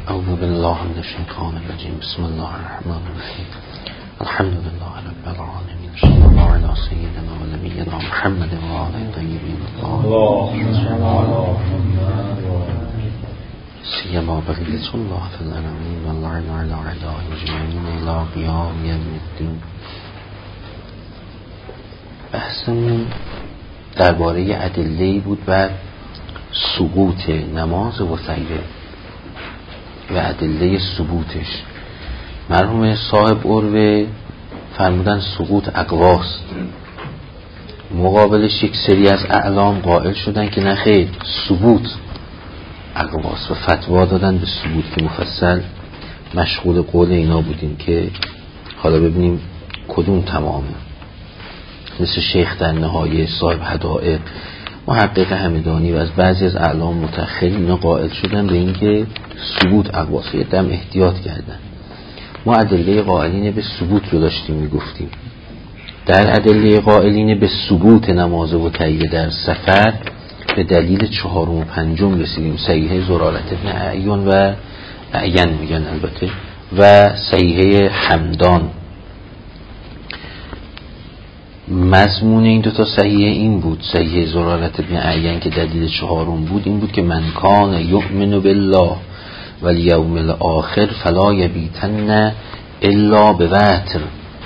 اعوذ بالله من الشیطان الرجیم. بسم الله الرحمن الرحیم. الحمد لله رب العالمین. صلی الله علی سیدنا و نبینا محمد و آله الطیبین الطاهرین. سیما بقیت الله فی الارضین و اللعن علی اعدائهم اجمعین الی قیام یوم الدین. بحثمون درباره ادله‌ای بود بر سقوط نماز وتیره و ادله ثبوتش. مرحوم صاحب عروه فرمودن سقوط اقواست، مقابلش یک سری از اعلام قائل شدن که نه خیر، ثبوت اقواست و فتوا دادن به ثبوت که مفصل مشغول قول اینا بودیم که حالا ببینیم کدوم تمامه. مثل شیخ در نهایه، صاحب هدایق، محقق همدانی و از بعضی از اعلام متأخرین اینا قائل شدن به این که ثبوت اقواس. یه دم احتیاط کردن. ما ادله قائلین به ثبوت رو داشتیم میگفتیم. در ادله قائلین به ثبوت نماز وتیره در سفر به دلیل 4 و 5 رسیدیم. صحیحه زرارت ابن اعین و اعین میگن البته و صحیحه حمدان. مضمون این دوتا صحیحه این بود، صحیحه زرارت ابن اعین که دلیل 4 بود این بود که من کان یؤمن بالله والیوم الاخر فلا یبیتن الا بوتر.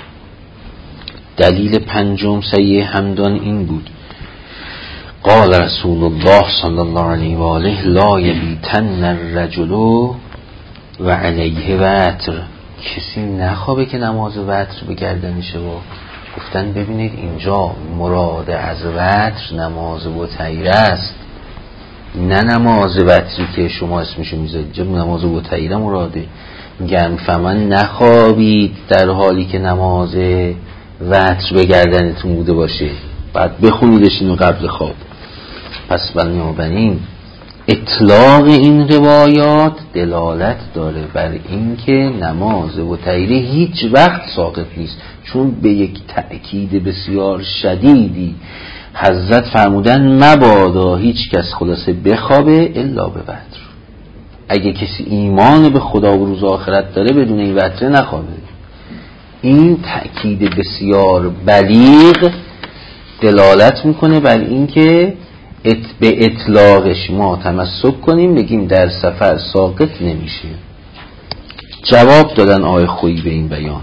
دلیل 5 صحیحه حمدان این بود قال رسول الله صلی الله علیه و آله لا یبیتن الرجل و علیه وتر. کسی نخوابه که نماز وتر به گردنشه. و گفتن ببینید اینجا مراد از وتر نماز وتیره است، نه نماز وتری که شما اسمشو میذارید. اینجا نماز وتیره مراده. میگن فمن نخوابید در حالی که نماز وتر به گردنتون بوده باشه، بعد بخونیدش اینو قبل خواب. پس بنابراین اطلاق این روایات دلالت داره بر این که نماز وتیره هیچ وقت ساقط نیست، چون به یک تأکید بسیار شدیدی حضرت فرمودن مبادا هیچ کس خلاصه بخوابه الا به وتر. اگه کسی ایمان به خدا و روز آخرت داره بدون این وتر نخوابه. این تأکید بسیار بلیغ دلالت میکنه بر این که به اطلاقش ما تمسک کنیم، بگیم در سفر ساقط نمیشه. جواب دادن آقای خویی به این بیان.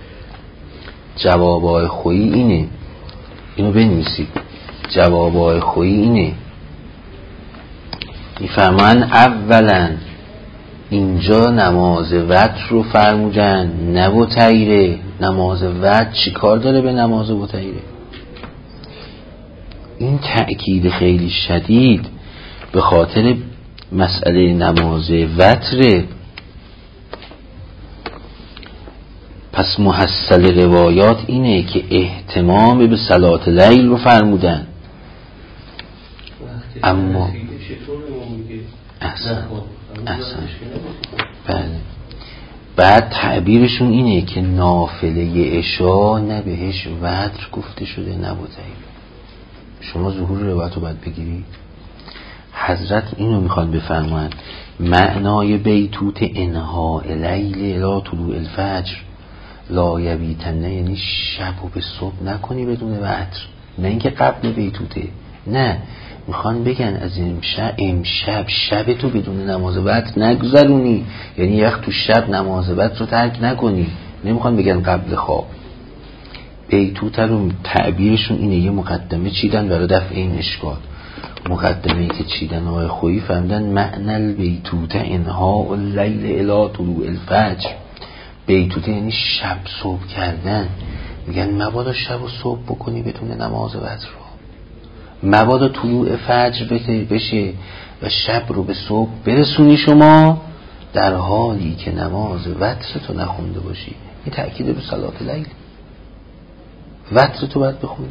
جواب آقای خویی اینه، اینو بنویسید. جواب آقای خویی اینه، میفرمان اولا اینجا نماز وتر رو فرمودن نه وتیره. نماز وتر چی کار داره به نماز وتیره؟ این تأکید خیلی شدید به خاطر مسئله نماز وتر. پس محصل روایات اینه که اهتمام به صلات لیل رو فرمودن. اما احسن بله، بعد تعبیرشون اینه که نافله عشا نه بهش وتر گفته شده نه وتیره. شما ظهور روایت رو باید بگیرید. حضرت اینو میخوان بفرمایند معنای بیتوت انها لیل الی طلوع الفجر لا یبیتن، یعنی شب رو به صبح نکنی بدون وتر. نه اینکه قبل بیتوته، نه، میخوان بگن از امشب شب تو بدون نماز وتر نگذرونی، یعنی یک تو شب نماز وتر رو ترک نکنی. نمیخوان بگن قبل خواب. بیتوت رو تعبیرشون اینه، یه مقدمه چیدن برای دفع این اشکال. مقدمه‌ای که چیدن آقای خویی فهمیدن معنی البیتوت انها اللیل الی طلوع الفجر. بیتوت یعنی شب صبح کردن. میگن مبادا شب و صبح بکنی بدون نماز وتر رو، مبادا طلوع فجر بشه و شب رو به صبح برسونی شما در حالی که نماز وتر تو نخونده باشی. این تأکید به صلات لیل. وتر تو باید بخونی.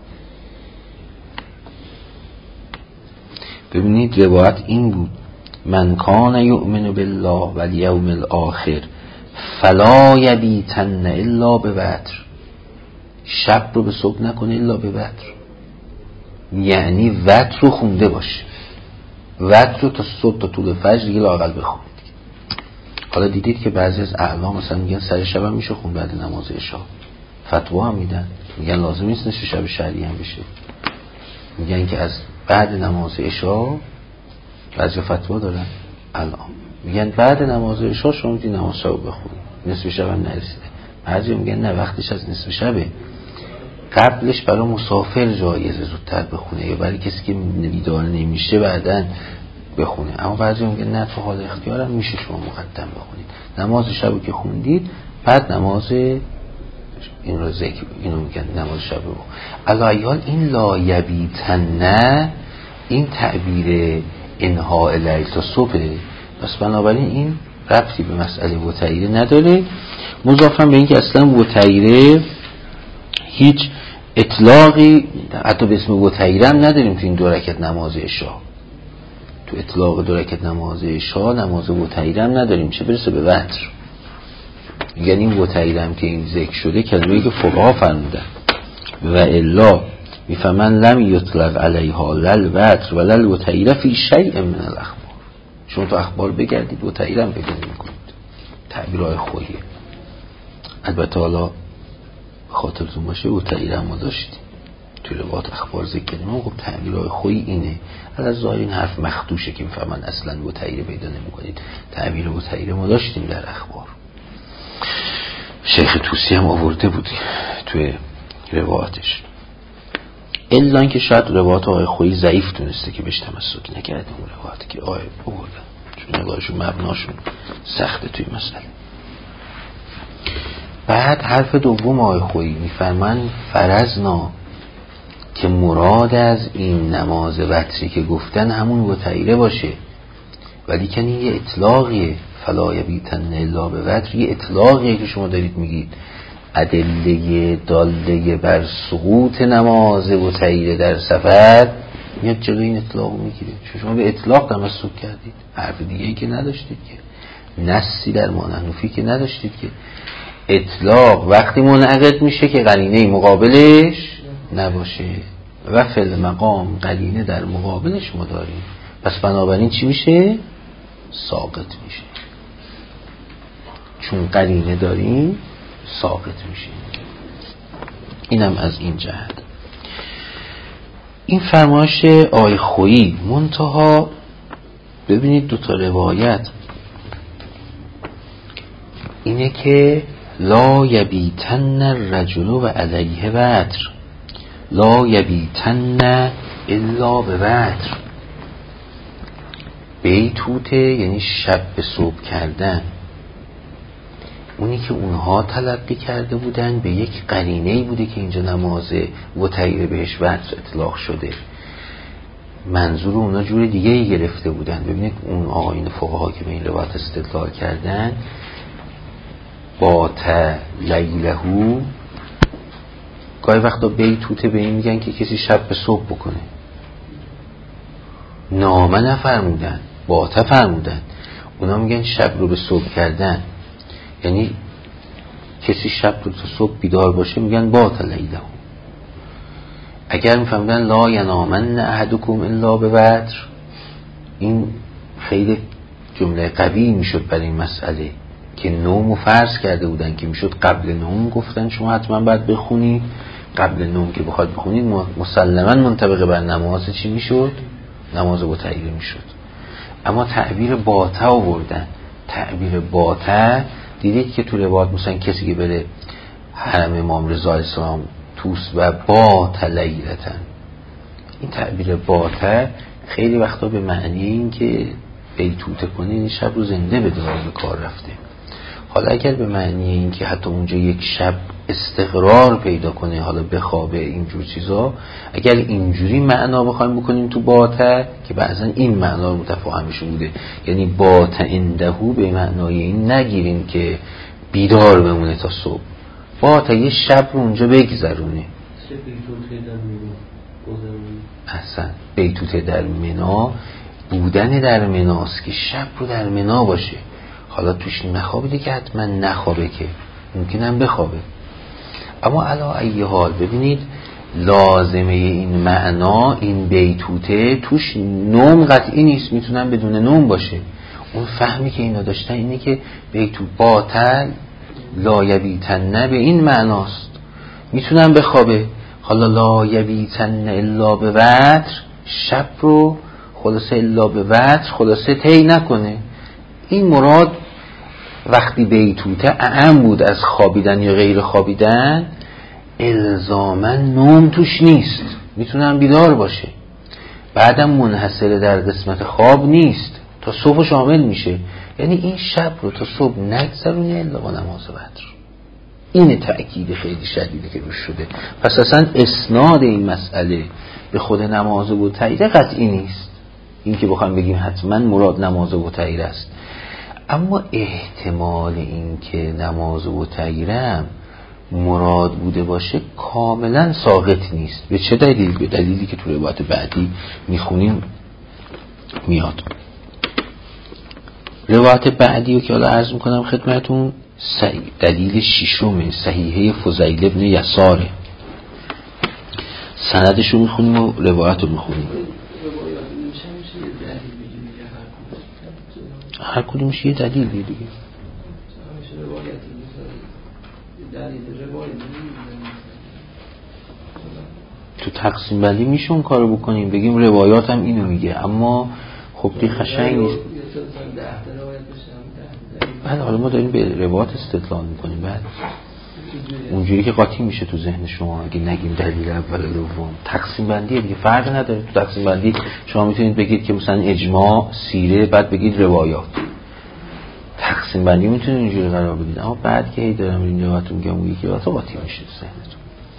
ببینید روایت این بود من کان یؤمن بالله والیوم الاخر فلا یبیتن الا بوتر. شب رو به صبح نکنه الا به وتر، یعنی وتر رو خونده باشه. وتر رو تا صبح تا طول فجر دیگه لااقل بخونید. حالا دیدید که بعضی از اعلام مثلا میگن سر شب هم میشه خون بعد نماز عشاء، فتوا هم میدن، میگن لازم نیست نصف شب شرعی هم بشه، میگن که از بعد نماز عشاء، بعضی فتوا دارن الان میگن بعد نماز عشاء شما میتونید نماز شب بخونید، نصف شب هم نرسیده. بعضی میگن نه، وقتش از نصف شبه، قبلش برای مسافر جایزه زودتر بخونه یا برای کسی که بیدار نمیشه بعدن بخونه. اما بعضی میگن نه، تو حال اختیارم میشه شما مقدم بخونید، نماز شب که خوندید بعد نماز این رو ذکر، اینو میگن نماز شب رو. علایال این لا یبیتن، این تعبیر انها لیل تا صبح، پس بنابراین این ربطی به مسئله وتیره نداره. مضافاً به این که اصلا وتیره هیچ اطلاقی حتی به اسم وتیره هم نداریم تو این 2 رکعت نماز عشاء، تو اطلاق 2 رکعت نماز عشاء نماز وتیره هم نداریم، چه برسه به وتر. یعنی این وتیره هم که این ذکر شده کلمه‌ای که فقها فرمودن و الا میفهمن لم یطلق علیها لل وتر و لل وتیره فی شیء من الاخبار. شما تو اخبار بگردید وتیره هم پیدا نمی‌کنید، تعبیرهای خویه. البته حالا خاطرتون باشه وتیره هم ما داشتیم توی روایات اخبار ذکر کردیم، خب تعبیرهای خویی اینه. از ظاهر این حرف مخدوشه که میفهمن اصلا وتیره پیدا نمی‌کنید، تعبیر وتیره ما داشتیم در اخبار. شیخ طوسی هم آورده بود توی روایاتش، الا اینکه شاید روایات آقای خویی ضعیف تونسته که بهش تمسک نکرده اون روایاتی که آقای آوردن، چون نگاهشون مبناشون سخته توی مسئله. بعد حرف دوم آقای خویی میفرمان فرضنا که مراد از این نماز وتری که گفتن همون وتیره باشه، ولی که این یه اطلاقیه، فلا یبیتن الا به وتر، یه اطلاقیه که شما دارید میگید ادله داله بر سقوط نماز وتیره در سفر میاد جلوی این اطلاق میگیره. شما به اطلاق تمسک کردید، حرف دیگه‌ای که نداشتید که، نصی در مانحنفی که نداشتید که. اطلاق وقتی منعقد میشه که قرینه مقابلش نباشه و فعل مقام قرینه در مقابلش ما داریم، پس بنابراین چی میشه؟ ساقط میشه. چون قرینه داریم ساقط میشه. اینم از این جهت. این فرمایش آقای خویی منتها ببینید 2 تا روایت اینه که لا یبیتن الرجل و علیه وتر، لا یبیتن الا به وتر. بیتوته یعنی شب به صبح کردن، اونی که اونها تلقی کرده بودن به یک قرینه‌ای بوده که اینجا نماز وتیره بهش وتر اطلاق شده، منظور اونا جور دیگه ای گرفته بودن. ببینید اون آقایون فقها که به این روایت استدلال کردن، بات لیلهو، گاهی وقتا بیتوته به این میگن که کسی شب به صبح بکنه، نامه نفرمودن، بات فرمودن. اونا میگن شب رو به صبح کردن، یعنی کسی شب رو تا صبح بیدار باشه میگن بات لیلهو. اگر میفهمدن لا ینامن احدکم الا به وتر، این خیلی جمله قوی میشد برای این مسئله که نومو فرض کرده بودن که میشد قبل نوم گفتن شما حتما باید بخونید، قبل نوم که بخواد بخونید مسلما منطبق بر نماز چی میشد؟ نماز وتیره میشد. اما تعبیر باته آوردن. تعبیر باته دیدید که تو روایات مثلا کسی که بره حرم امام رضا علیه السلام توس و بات لیلتن، این تعبیر باته خیلی وقتا به معنی این که بیتوته کنه، این شب رو زنده به کار رفته. حالا اگر به معنی این که حتی اونجا یک شب استقرار پیدا کنه، حالا بخوابه، اینجور چیزا، اگر اینجوری معنا بخوایم بکنیم تو باته، که بعضا این معنا متفاهمش بوده، یعنی بات اندهو به معنای این نگیریم که بیدار بمونه تا صبح، باته یه شب رو اونجا بگذرونه. احسن، بیتوته در منا، بودن در مناست که شب رو در منا باشه. حالا توش نخوابیده که حتما نخوابه، که ممکنه هم بخوابه. اما علا ای حال ببینید لازمه این معنا، این بیتوته توش نوم قطعی نیست، میتونم بدون نوم باشه. اون فهمی که اینا داشتن اینه که بیتو باطل لا یبیتن به این معناست، میتونم بخوابه. حالا لا یبیتن الا به وتر، شب رو خلاصه الا به وتر خلاصه طی نکنه. این مراد وقتی بیتوته اعم بود از خوابیدن یا غیر خوابیدن، الزاما نوم توش نیست، میتونم بیدار باشه. بعدم منحصر در قسمت خواب نیست، تا صبح شامل میشه. یعنی این شب رو تا صبح نگذرونه الا با نماز وتر. این تأکید خیلی شدیده که روش شده. پس اصلا اسناد این مسئله به خود نماز وتر قطعی نیست، این که بخوام بگیم حتما مراد نماز وتر است. اما احتمال این که نماز وتر مراد بوده باشه کاملا ساقط نیست. به چه دلیل؟ به دلیلی که تو روایت بعدی میخونیم میاد. روایت بعدی رو که حالا عرض میکنم خدمتون، دلیل ششم صحیحه فضیل ابن یساره. سندش رو میخونیم و روایت رو میخونیم. هر کدومش یه دلیل دیگه. تو تقسیم بندی میشه اون کارو بکنیم، بگیم روایات هم اینو میگه، اما خب دی خشنگ نیست. بعد حالا ما داریم به روایات استدلال میکنیم، بعد اونجوری که قاطی میشه تو ذهن شما اگه نگیم دلیل اول دوم. تقسیم بندی دیگه فرق نداره. تو تقسیم بندی شما میتونید بگید که مثلا اجماع، سیره، بعد بگید روایات. تقسیم بندی میتونید اینجوری قرار بدید، اما بعد که دارم این روایت میگم اون یکی روایت قاطی میشه ذهنتون.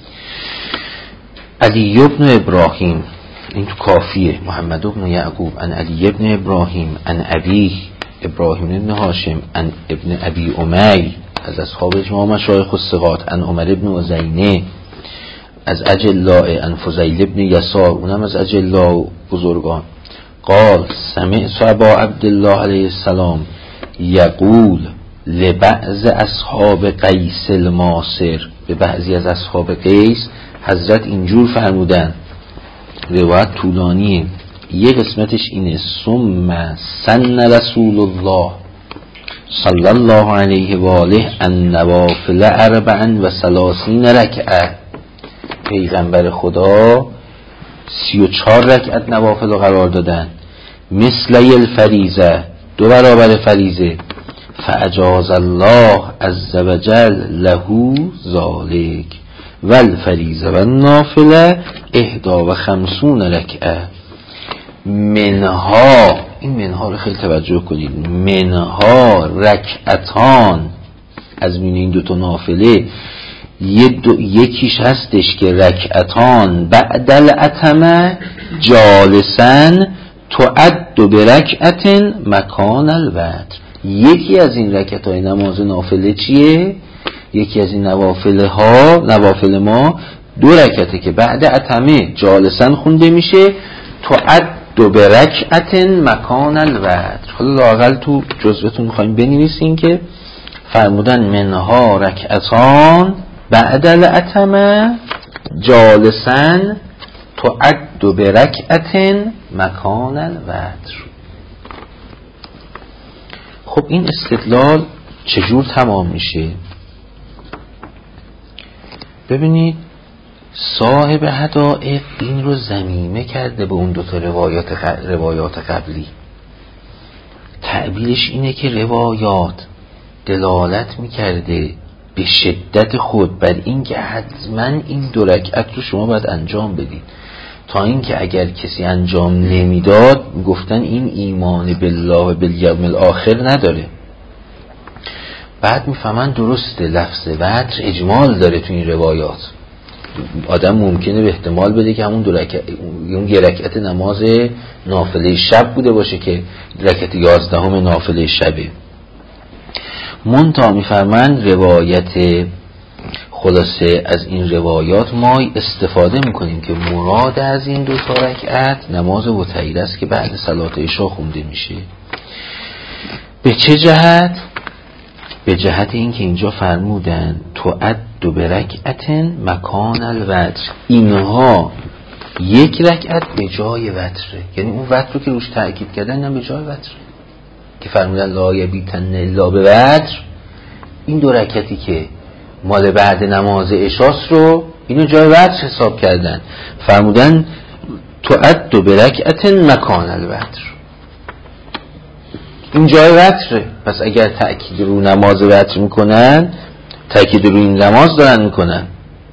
علی ابن ابراهیم، این تو کافیه، محمد ابن یعقوب عن علی ابن ابراهیم عن ابی ابراهیم ابن هاشم عن ابن ابی امی، از اصحاب اجماع مشایخ الثقات، عن عمر ابن عزینه از اجلاء، عن فضیل ابن یسار، اونم از اجلاء بزرگان، قال سمعت ابا عبدالله علیه السلام یقول لبعض اصحاب قیس الماسر، به بعضی از اصحاب قیس حضرت اینجور فرمودن. روایت طولانیه، یه قسمتش اینه: ثم سن رسول الله صلی الله علیه و آله النوافل 34 رکعه، پیغمبر خدا 34 رکعت نوافل رو قرار دادن، مثل الفریضه، 2 برابر فریضه. فاجاز الله عز وجل له ذالک والفریضه والنافله 51 رکعه. منها، این منها رو خیلی توجه کنید، منها رکعتان، از میون این 2 نافله یکیش هستش که رکعتان بعد العتمه جالسن تعد برکعت مکان الوتر. یکی از این رکعت‌های نماز نافله چیه؟ یکی از این نوافل ما 2 رکعته که بعد عتمه جالسن خونده میشه، تعد برکعت مکان الوتر. حالا لااقل تو جزوتون میخوایم بنویسین که فرمودن منها رکعتان بعد العتمه جالسن تعد برکعت مکان الوتر. خب این استدلال چجور تمام میشه؟ ببینید صاحب هدایق این رو ضمیمه کرده به اون 2 تا روایات قبلی. تعبیرش اینه که روایات دلالت میکرده به شدت خود بر این که حتما این 2 رکعت رو شما باید انجام بدید، تا اینکه اگر کسی انجام نمیداد گفتن این ایمان بالله و بالیوم الاخر نداره. بعد میفهمن درسته لفظ وتر اجمال داره تو این روایات. آدم ممکنه به احتمال بده که همون 2 رکعت، اون 1 رکعت نماز نافله شب بوده باشه که رکعت 11 نافله شبه. منتها میفرمن روایت خلاصه از این روایات ما استفاده میکنیم که مراد از این 2 تا رکعت نماز وتر است که بعد صلات عشا خونده میشه. به چه جهت؟ به جهت این که اینجا فرمودن تعد برکعت مکان الوتر، اینها 1 رکعت به جای وتره، یعنی اون وتر رو که روش تأکید کردن نه به جای وتره. که فرمودن لا یبیتن الا بوتر، این 2 رکعتی که مال بعد نماز عشاست رو اینو جای وتر حساب کردن، فرمودن تعد برکعت مکان الوتر، این جای وتره. پس اگر تأکید رو نماز وتر میکنن، تأکید رو این نماز دارن میکنن.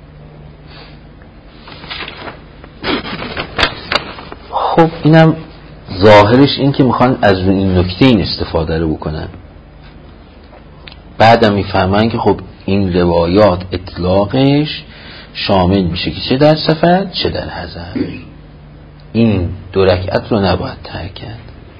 خب اینم ظاهرش این که میخوان از این نکته این استفاده رو بکنن. بعدم میفهمن که خب این روایات اطلاقش شامل میشه که چه در سفر چه در حضر، این 2 رکعت رو نباید ترک کرد.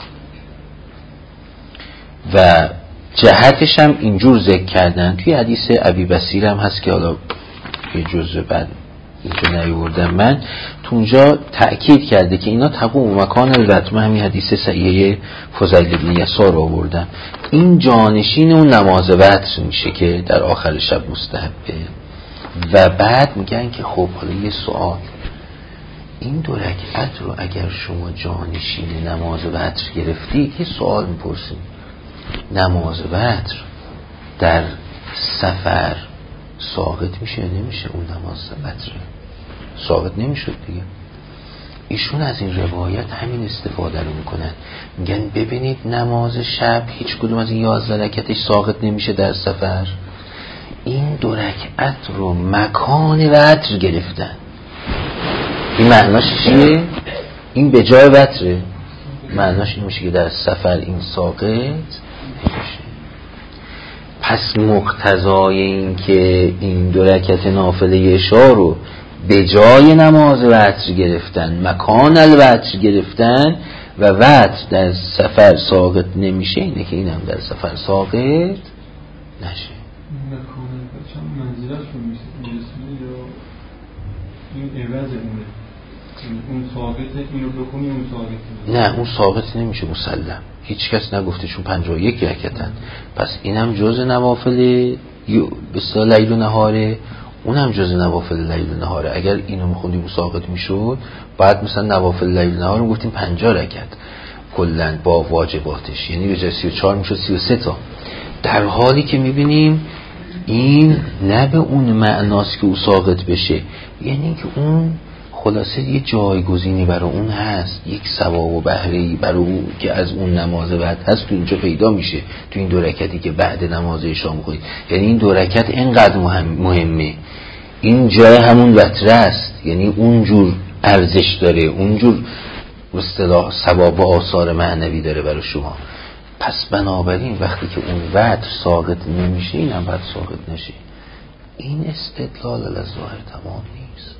و جهتش هم اینجور ذکر کردن. توی حدیث ابی بصیر هم هست که حالا یه جزء بعد اینجا نیوردم من، تو اونجا تأکید کرده که اینا تقوم مکان الوتر. من همین حدیث صحیحه فضیل بن یسار رو آوردم. این جانشین اون نماز وتر میشه که در آخر شب مستحبه. و بعد میگن که خب حالا یه سوال، این 2 رکعت رو اگر شما جانشین نماز وتر گرفتید، یه سوال میپرسیم، نماز وتر در سفر ساقط میشه یا نمیشه؟ اون نماز وتر ساقط نمیشد دیگه. ایشون از این روایت همین استفاده رو میکنن، میگن ببینید نماز شب هیچ کدوم از این 11 رکعتش ساقط نمیشه در سفر، این 2 رکعت رو مکان وتر گرفتن. این معناش چیه؟ این به جای وتره. معناش این میشه که در سفر این ساقط نمیشه. پس مقتضای این که این 2 رکعت نافله عشا رو به جای نماز وتر گرفتن، مکان الوتر گرفتن و وتر در سفر ساقط نمیشه، اینه که اینم در سفر ساقط نشه. مکان الوتر هم منزلش رو میرسونه یا این عوض اونه؟ اون ثابته اینو بکنی اون ثابته؟ نه اون ثابت نمیشه مسلم، هیچ کس نگفته چون 51 رکعتن. پس اینم جزء نوافل بسیار لیل و نهاره، اونم جزء نوافل لیل و نهاره. اگر اینو میخوندیم ثابت میشد، بعد مثلا نوافل لیل و نهار رو گفتیم 50 رکعت کلا با واجباتش، یعنی به جای 34 میشد 33 تا. در حالی که میبینیم این نه به اون معناست که او ساقط بشه، یعنی که اون خلاصه یه جایگزینی برای اون هست، یک ثواب و بهره‌ای برای اون که از اون نماز بعد هست تو اینجا پیدا میشه، تو این 2 رکعتی که بعد نماز عشا میخونید. یعنی این 2 رکعت اینقدر مهمه، این جای همون وتر است، یعنی اونجور ارزش داره، اونجور اصطلاح ثواب و آثار معنوی داره برای شما. پس بنابراین وقتی که اون وتر ساقط نمیشه، این هم باید ساقط نشه. این استدلال از ظاهر تمام نیست.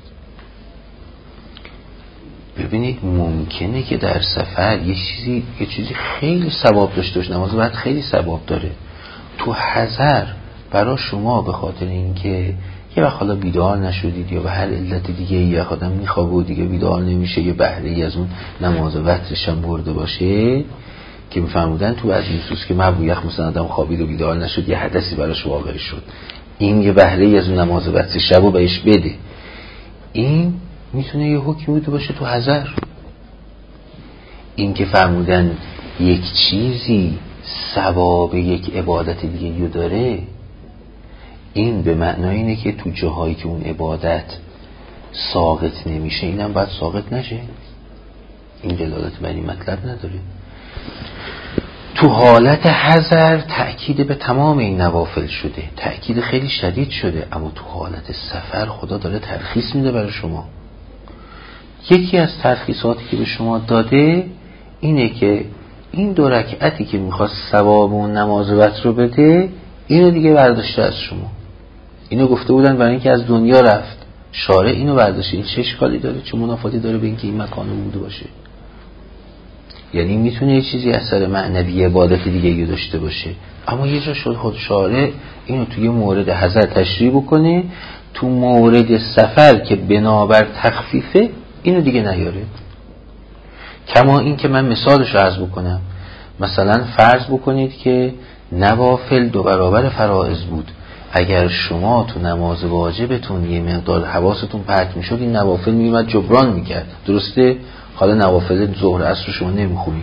ببینید ممکنه که در سفر یه چیزی خیلی ثواب داشته باشه، نماز وتر خیلی ثواب داره، تو حضر برای شما به خاطر اینکه یه وقت حالا بیدار نشدید یا به هر علت دیگه یه آدم میخوابه و دیگه بیدار نمیشه، یه بهره‌ای از اون نماز وترش هم برده باشه، که میفرمودن تو از نصوص که مبویخ مثلا آدم خوابید و بیدار نشد یه حدثی براش واقع شد، این یه بهره‌ای از اون نماز وتر شبو بهش بده. این میتونه یه حکمی بوده باشه تو حضر. این که فرمودن یک چیزی ثواب یک عبادت دیگه یو داره، این به معنای اینه که تو جاهایی که اون عبادت ساقط نمیشه، اینم باید ساقط نشه. این دلالت بر این مطلب نداره. تو حالت حضر تأکید به تمام این نوافل شده، تأکید خیلی شدید شده، اما تو حالت سفر خدا داره ترخیص میده برای شما. یکی از ترخیصاتی که به شما داده اینه که این 2 رکعتی که میخواست ثواب اون نماز وتر رو بده، اینو دیگه برداشته از شما. اینو گفته بودن برای اینکه از دنیا رفت، شارع اینو برداشته. این چه اشکالی داره، چه منافاتی داره به اینکه این مکانو بوده باشه؟ یعنی میتونه یه چیزی اثر معنوی عبادت دیگه یه داشته باشه، اما یه جا شد خود شارع اینو توی مورد حضر تشریح بکنه، تو مورد سفر که بنابر تخفیفه اینو دیگه نیاره. کما این که من مثالش رو عرض بکنم، مثلا فرض بکنید که نوافل 2 برابر فرائض بود، اگر شما تو نماز واجبتون یه مقدار حواستون پرت میشد، این نوافل میومد جبران میکرد، درسته؟ حالا نوافل ظهر عصر شما نمیخونید،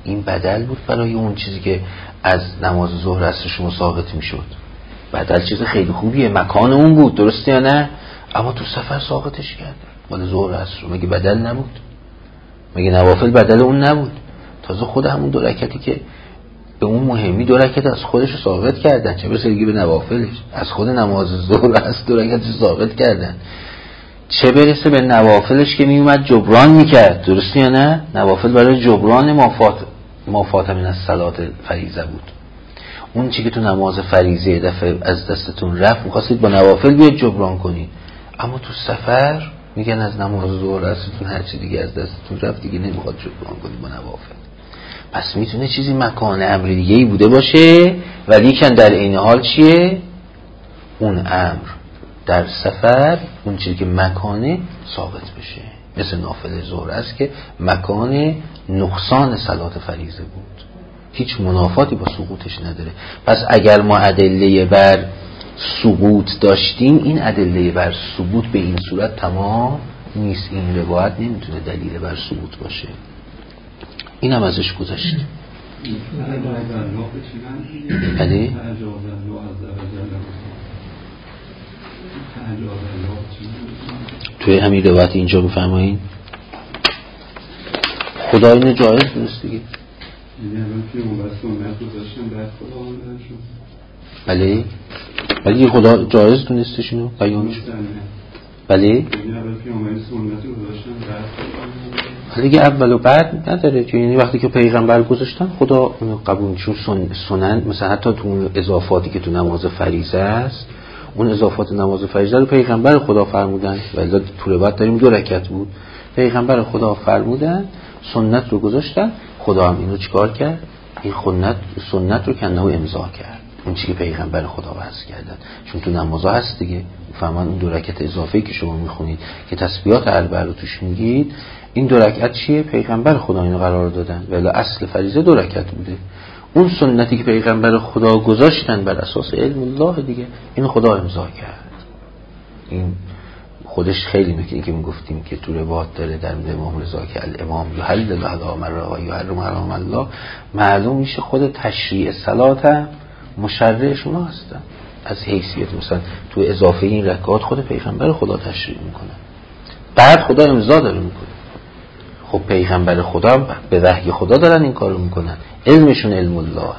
این بدل بود برای اون چیزی که از نماز ظهر عصر شما ثابت میشد. بدل چیز خیلی خوبیه، مکان اون بود، درسته یا نه؟ اما تو سفر ثابتش کرده مال ظهر عصر. مگه بدل نبود؟ مگه نوافل بدل اون نبود؟ تازه خود همون 2 رکعتی که به اون مهمی 2 رکعت از خودش رو ثابت کردن، چه برسه دیگه به نوافلش. از خود نماز ظهر از 2 رکعت ثابت کردن، چه برسه به نوافلش که میومد جبران میکرد، درسته یا نه؟ نوافل برای جبران ما فات من الصلات فریضه بود. اون چی که تو نماز فریضه دفعه از دستتون رفت می‌خواستید با نوافل بیاد جبران کنید، اما تو سفر میگن از نماز ظهر عصرتون هر چی دیگه از دستتون رفت دیگه نمیخواد جبران کنید با نوافل. پس میتونه چیزی مکان امر دیگه‌ای بوده باشه، ولی که در عین حال چیه؟ اون امر در سفر اون چیزی که مکانه ثابت بشه، مثل نافله ظهر است که مکان نقصان صلات فریضه بود، هیچ منافاتی با سقوطش نداره. پس اگر ما ادله بر سقوط داشتیم، این ادله بر سقوط به این صورت تمام نیست. این روایت نمیتونه دلیل بر سقوط باشه. این هم ازش گذشت. بله؟ توی همین روایت اینجا بفرمایید خدا اینو جایز دونست دیگه. بله ولی خدا جایز دونستش اینو بیانش. بله دیگه اول و بعد نداره، یعنی وقتی که پیغمبر گذاشتن خدا اونو قبول، چون سنن مثلا حتی تو اون اضافاتی که تو نماز فریضه است، اون اضافات نماز فریضه رو پیغمبر خدا فرمودن، ولی تو روایت داریم 2 رکعت بود، پیغمبر خدا فرمودن، سنت رو گذاشتن، خدا هم اینو چیکار کرد؟ این سنت رو کنه و امضا کرد، اون چیزی که پیغمبر خدا وضع کردن. چون تو نمازها هست دیگه، فرمان اون 2 رکعت اضافه‌ای که شما میخونید که تسبیحات اربع رو توش میگید، این 2 رکعت چیه؟ پیغمبر خدا اینو قرار دادن، ولی اصل فریضه 2 رکعت بوده. اون سنتی که پیغمبر خدا گذاشتن بر اساس علم الله دیگه، این خدا امضا کرد. این خودش خیلی نکته که میگفتیم که تو روایت داره در مورد امام رضا که الامام یحل الله مرة و یحرم حرام الله، معلوم میشه خود تشریع صلات مشرع شما هستن از حیثیت مثلا تو اضافه این رکعات خود پیغمبر خدا تشریع میکنه، بعد خدا امضا داره میکنه. خب پیغمبر خدا به وحی خدا دارن این کارو میکنن، علمشون علم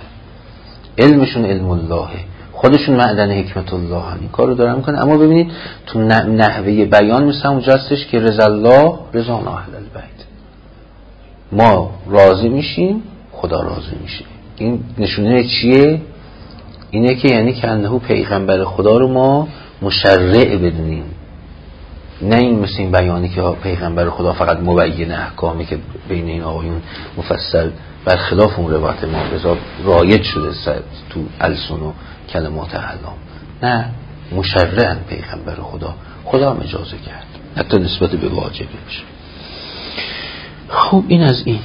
الله، خودشون معدن حکمت الله هم این کارو دارن میکنن. اما ببینید تو نحوه بیان مثل اونجا هستش که رضا الله رضا اهل البیت، ما راضی میشیم خدا راضی میشه. این نشونه چیه؟ اینه که یعنی که انه پیغمبر خدا رو ما مشرع بدونیم، نه این مثل این بیانی که پیغمبر خدا فقط مبین احکامی که بین این آقایون مفصل برخلاف اون روایت ما رضا رایج شده تو السن و کلمات اعلام، نه مشرعن پیغمبر خدا هم اجازه کرد حتی نسبت به واجبش. خوب این از این.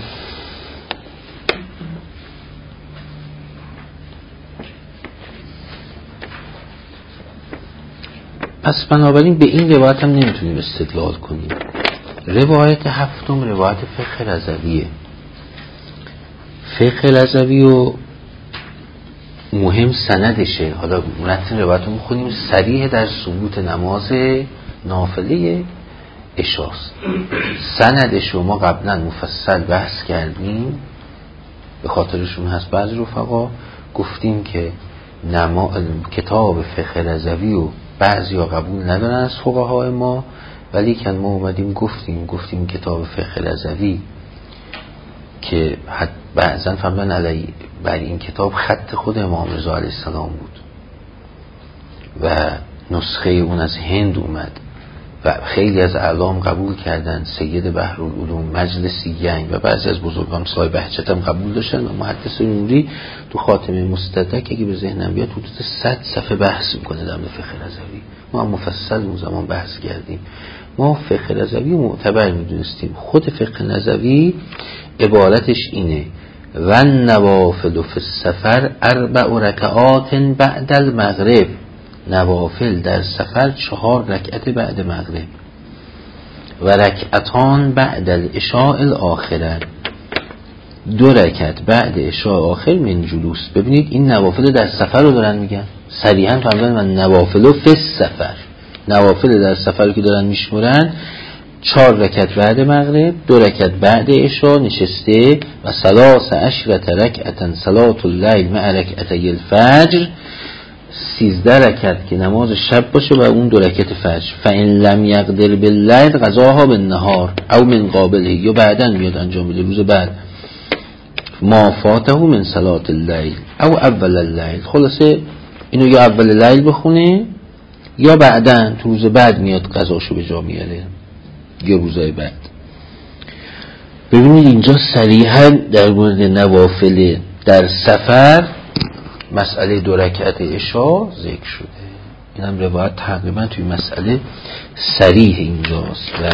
پس بنابراین به این روایت هم نمیتونیم استدلال کنیم. روایت هفتم روایت فقه رضویه. فقه رضوی و مهم سندشه. حالا متن روایت رو میخونیم، صریح در ثبوت نماز نافله عشاست. سندش رو ما قبلا مفصل بحث کردیم، به خاطرشون هست بعضی رفقا گفتیم که کتاب فقه رضوی و بعضی ها قبول ندارن از فقهای ما، ولی که ما اومدیم گفتیم کتاب فقه رضوی که بعضا فرمودن علی بر این کتاب خط خود امام رضا علیه السلام بود و نسخه اون از هند اومد و خیلی از اعلام قبول کردن، سید بحرالعلوم، مجلسی گنگ و بعضی از بزرگان سای بهجت هم قبول داشتن و محدث نوری تو خاتمه مستدرک که به ذهنم بیاد حدود 100 صفحه بحث میکنه در فقه رضوی. ما هم مفصل اون زمان بحث کردیم. ما فقه رضوی معتبر میدونستیم. خود فقه رضوی عبارتش اینه: و النوافل فی السفر 4 رکعات بعد المغرب. نوافل در سفر 4 رکعت بعد مغرب و رکعتان بعد العشاء الاخره. 2 رکعت بعد عشاء آخر من جلوس. ببینید این نوافل در سفر رو دارن میگن صریحا، فرمودن من نوافل فی السفر، نوافل در سفر رو که دارن میشمرن 4 رکعت بعد مغرب، 2 رکعت بعد عشاء نشسته و 13 رکعتا صلاة اللیل مع رکعتي الفجر، 13 رکعت که نماز شب باشه و اون 2 رکعت فجر. فإن لم يقدر باللیل قضاها بالنهار او من قابله، یا بعدن میاد انجام بده روز بعد، ما فاته من صلاة اللیل او اول اللیل. خلاصه اینو یا اول لیل بخونه یا بعدن تو روز بعد میاد قضاشو به جا میاره، یا روزای بعد. ببینید اینجا صریحا در مورد نوافل در سفر مسئله 2 رکعت عشاء ذکر شده. این هم روایت تقریبا توی مسئله صریح اینجاست و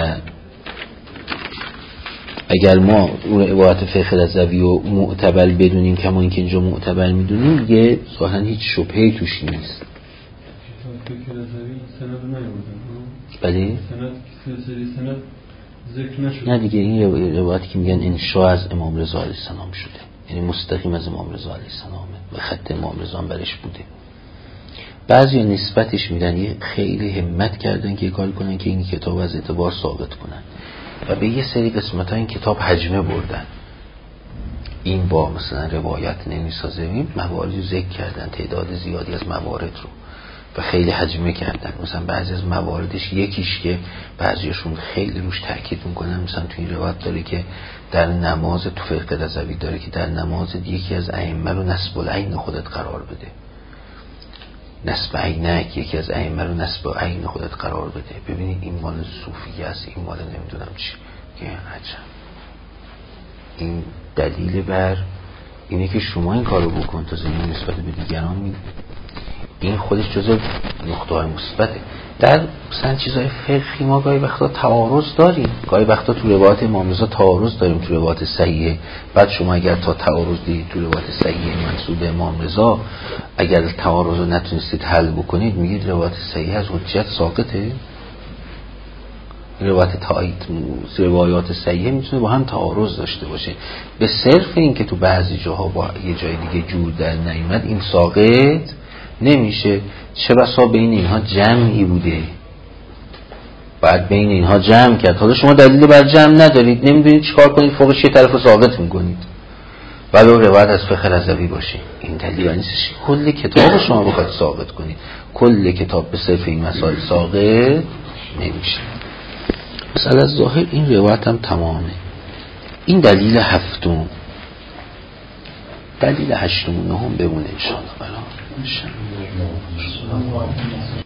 اگر ما اون عبارت فقه رضوی و معتبر بدونیم کما اینکه اینجا معتبر میدونیم دیگه ظاهرا هیچ شبهه‌ای توش نیست. فقه رضوی سند نیاوردن. بله؟ سند ذکر نشده. نه دیگه این روایتی که میگن انشاء از امام رضا علیه السلام شده، یعنی مستقیم از امام رضا علیه السلامه و خط امام رضا برش بوده. بعضی نسبتش میدن یه خیلی همت کردن که کار کنن که این کتاب از اعتبار ثابت کنن و به یه سری قسمت ها این کتاب حجمه بردن. این با مثلا روایت نمیسازه، مواردی ذکر کردن، تعداد زیادی از موارد رو و خیلی حجمه کردن. مثلا بعضی از مواردش یکیش که بعضیشون خیلی روش تاکید میکنن، مثلا تو این روایت داره که در نماز تو فقه رضوی داره که در نماز یکی از ائمه رو نصب العین خودت قرار بده، نصب عینک، یکی از ائمه رو نصب عین خودت قرار بده. ببینید این مال صوفیه است، این مال نمیدونم چی، که عجب. این دلیل بر اینه که شما این کارو بکن تا زمین نسبت به دیگران می، این خودش جزء نقطه‌های مثبته. در مثلا چیزای فقهی ما گاهی وقتا تعارض داریم، گاهی وقتا تو روایت امام رضا تعارض داریم تو روایت صحیحه. بعد شما اگر تا تعارض دیدید تو روایت صحیحه منسوب به امام رضا، اگر تعارض رو نتونستید حل بکنید میگید روایت صحیحه از حجت ساقطه. روایات صحیحه میتونه با هم تعارض داشته باشه به صرف این که تو بعضی جاها با یه جای دیگه جور در نیامد این ساقط نمیشه. چه بسا بین اینها جمعی بوده، بعد بین اینها جمع کرد. حالا شما دلیل بر جمع ندارید، نمیدونید چیکار کنید، فوقش یه طرف رو ساقط میکنید ولی روایت از فقه رضوی باشه. این دلیل نیستش کل کتاب رو شما بخواید ساقط کنید. کل کتاب به صرف این مسائل ساقط نمیشه. مثلا از ظاهر این روایت هم تمامه. این دلیل هفتم. دلیل هشتم و نهم بمونه انشاءالله.